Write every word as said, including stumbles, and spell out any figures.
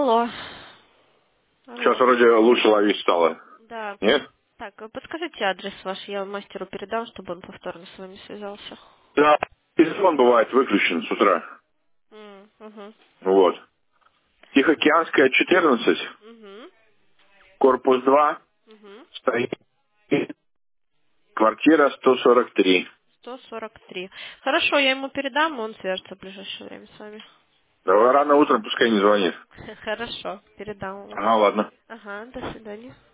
Алло. Сейчас Алло. вроде лучше ловить стало. Да. Нет? Так, э, подскажите адрес ваш, я мастеру передам, чтобы он повторно с вами связался. Да. Телефон бывает выключен с утра. М, Угу. Вот. Тихоокеанская, четырнадцать, Угу. корпус два, Угу. стоит квартира сто сорок три. сто сорок три. Хорошо, я ему передам, он свяжется в ближайшее время с вами. Давай рано утром, пускай не звонит. Хорошо, передам ему. А, ладно. Ага, до свидания.